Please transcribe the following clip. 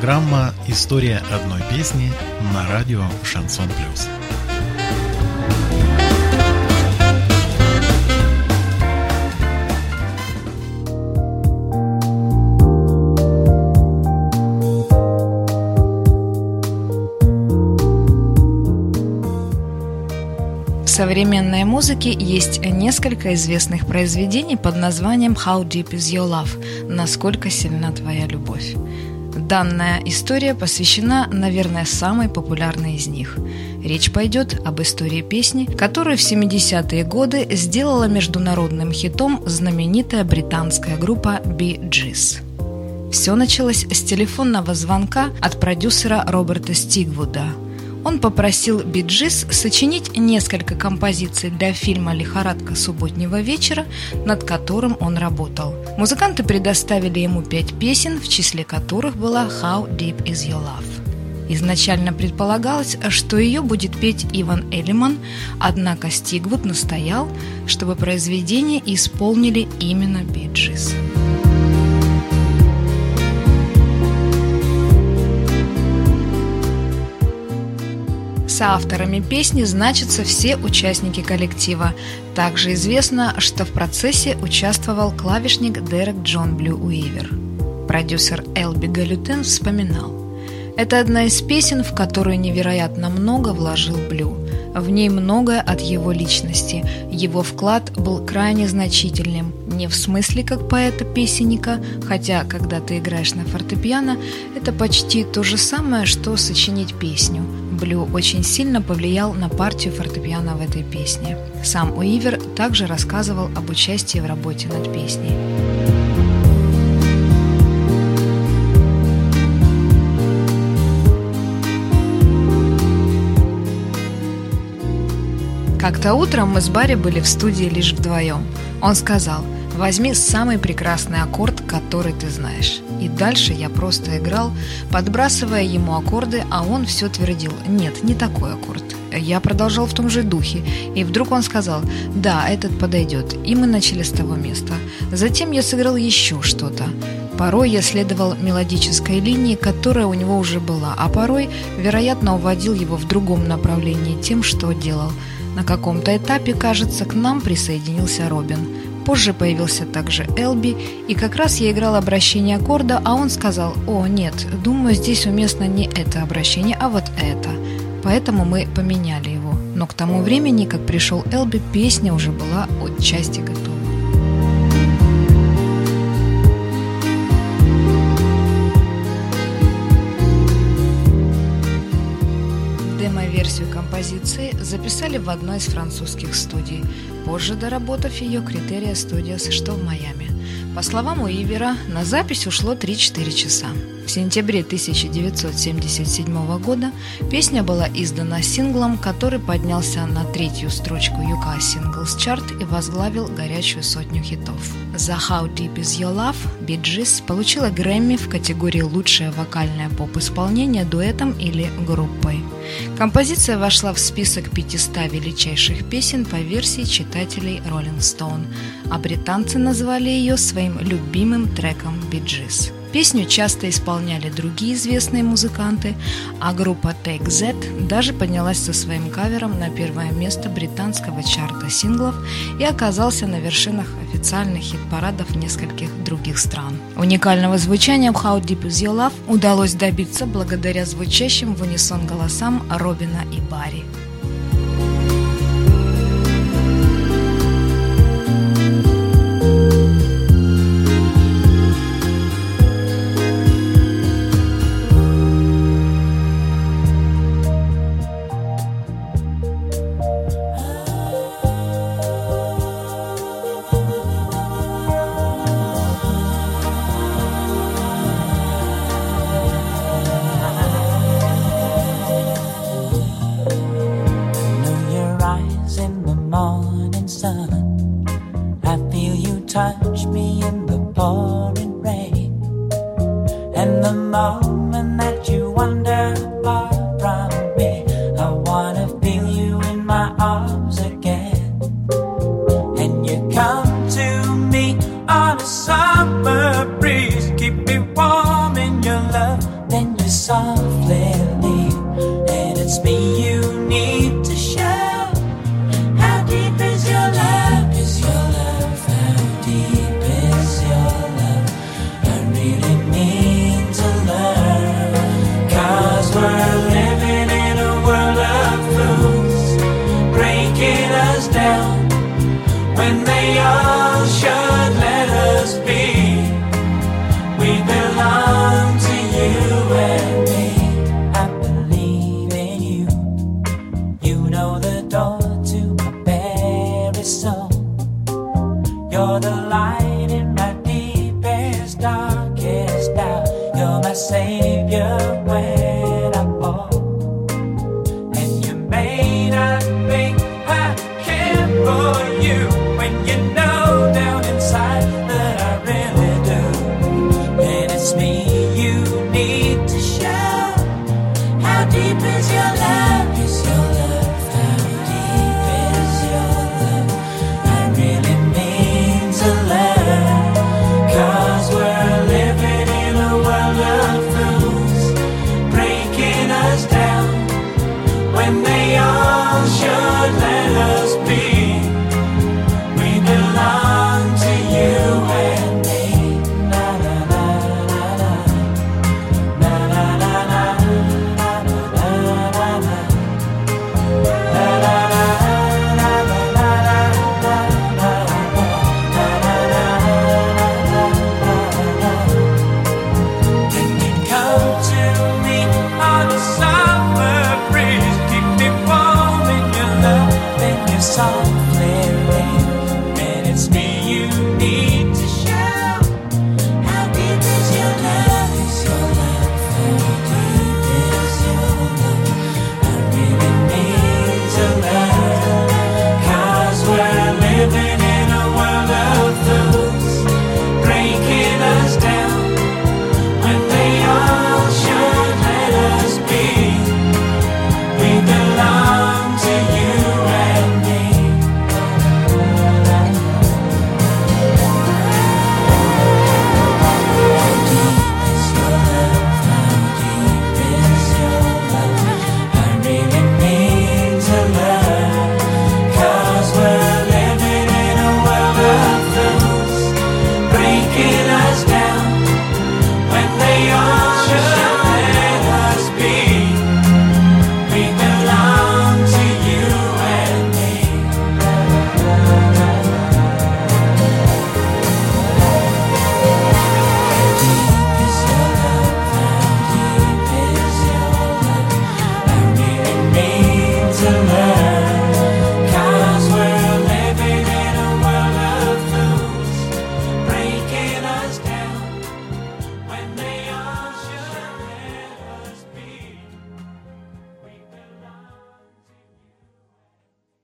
Программа «История одной песни» на радио «Шансон Плюс». В современной музыке есть несколько известных произведений под названием «How Deep Is Your Love?» «Насколько сильна твоя любовь?». Данная история посвящена, наверное, самой популярной из них. Речь пойдет об истории песни, которую в 70-е годы сделала международным хитом знаменитая британская группа Bee Gees. Все началось с телефонного звонка от продюсера Роберта Стигвуда. Он попросил Bee Gees сочинить несколько композиций для фильма «Лихорадка субботнего вечера», над которым он работал. Музыканты предоставили ему 5 песен, в числе которых была «How Deep Is Your Love?». Изначально предполагалось, что ее будет петь Иван Эллиман, однако Стигвуд настоял, чтобы произведение исполнили именно Bee Gees. Соавторами песни значатся все участники коллектива. Также известно, что в процессе участвовал клавишник Дерек Джон Блю Уивер. Продюсер Элби Галютен вспоминал: «Это одна из песен, в которую невероятно много вложил Блю. В ней многое от его личности. Его вклад был крайне значительным. Не в смысле как поэта-песенника, хотя, когда ты играешь на фортепиано, это почти то же самое, что сочинить песню. Блю очень сильно повлиял на партию фортепиано в этой песне». Сам Уивер также рассказывал об участии в работе над песней. Как-то утром мы с Барри были в студии лишь вдвоем. Он сказал: «Возьми самый прекрасный аккорд, который ты знаешь». И дальше я просто играл, подбрасывая ему аккорды, а он все твердил: «Нет, не такой аккорд». Я продолжал в том же духе, и вдруг он сказал: «Да, этот подойдет», и мы начали с того места. Затем я сыграл еще что-то. Порой я следовал мелодической линии, которая у него уже была, а порой, вероятно, уводил его в другом направлении тем, что делал. На каком-то этапе, кажется, к нам присоединился Робин. Позже появился также Элби, и как раз я играл обращение аккорда, а он сказал: «О, нет, думаю, здесь уместно не это обращение, а вот это». Поэтому мы поменяли его. Но к тому времени, как пришел Элби, песня уже была отчасти готова. Демо-версию композиции записали в одной из французских студий, позже доработав ее Criteria Studios, что в Майами. По словам Уивера, на запись ушло 3-4 часа. В сентябре 1977 года песня была издана синглом, который поднялся на 3-ю строчку UK Singles Chart и возглавил горячую сотню хитов. За How Deep Is Your Love Bee Gees получила Грэмми в категории «Лучшее вокальное поп-исполнение дуэтом или группой». Композиция вошла в список 500 величайших песен по версии читателей Rolling Stone, а британцы назвали ее своим любимым треком Bee Gees. Песню часто исполняли другие известные музыканты, а группа Take That даже поднялась со своим кавером на первое место британского чарта синглов и оказался на вершинах официальных хит-парадов нескольких других стран. Уникального звучания в How Deep Is Your Love удалось добиться благодаря звучащим в унисон голосам Робина и Барри. Touch me in the pouring rain, and the moment that you wander far from me, I wanna feel you in my arms again. And you come to me on a summer breeze, keep me warm in your love, then you when they all should let us be. We belong to you and me. I believe in you. You know the door to my very soul. You're the light in my deepest, darkest doubt. You're my savior when I fall. And you may not think I care for you, when you know down inside that I really do. And it's me you need to show. How deep is your love? Is your love? How deep is your love? I really mean to love. 'Cause we're living in a world of fools, breaking us down when they all should let us be. We belong to you and me. Na na na na na. Na na na na. Na na na na. Na na na na na na. Can you come to me on a summer breeze? Keep me warm in your love and your softly rain. And it's me you